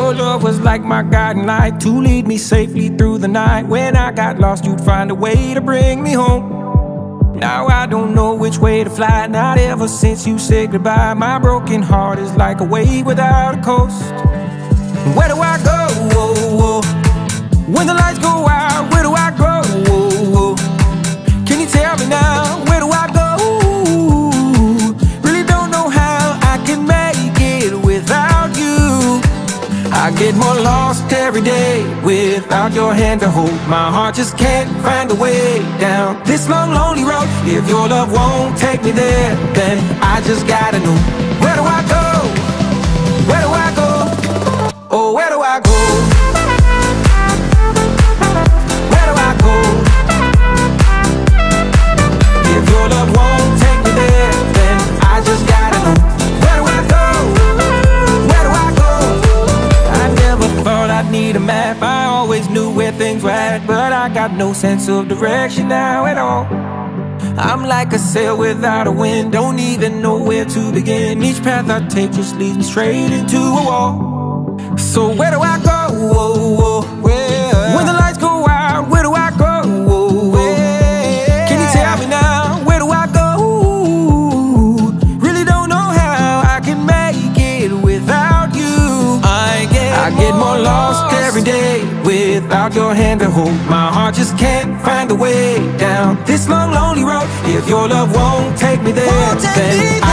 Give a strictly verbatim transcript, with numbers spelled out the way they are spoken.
Your love was like my guiding light to lead me safely through the night. When I got lost, you'd find a way to bring me home. Now I don't know which way to fly, not ever since you said goodbye. My broken heart is like a wave without a coast. Where do I go? Whoa, whoa. When the lights go out, where do I go? Whoa, whoa. Can you tell me now, where do I go? Really don't know how I can make it without you. I get more lost every day without your hand to hold. My heart just can't find a way down this long, lonely road. If your love won't take me there, then I just gotta know, where do I go? Where do I go? Oh, where do I go? Where do I go? If your love won't take me there, then I just gotta know, where do I go? Where do I go? I never thought I'd need a map. I always knew where things were at, but I got no sense of direction now at all. I'm like a sail without a wind, don't even know where to begin. Each path I take just leads me straight into a wall. So where do I go? Whoa, whoa. Where? When the lights go out, where do I go? Whoa, whoa. Can you tell me now, where do I go? Really don't know how I can make it without you. I get, I get more lost every day without your hand to hold. My heart just can't find a way down this long, lonely road. If your love won't take me there, then I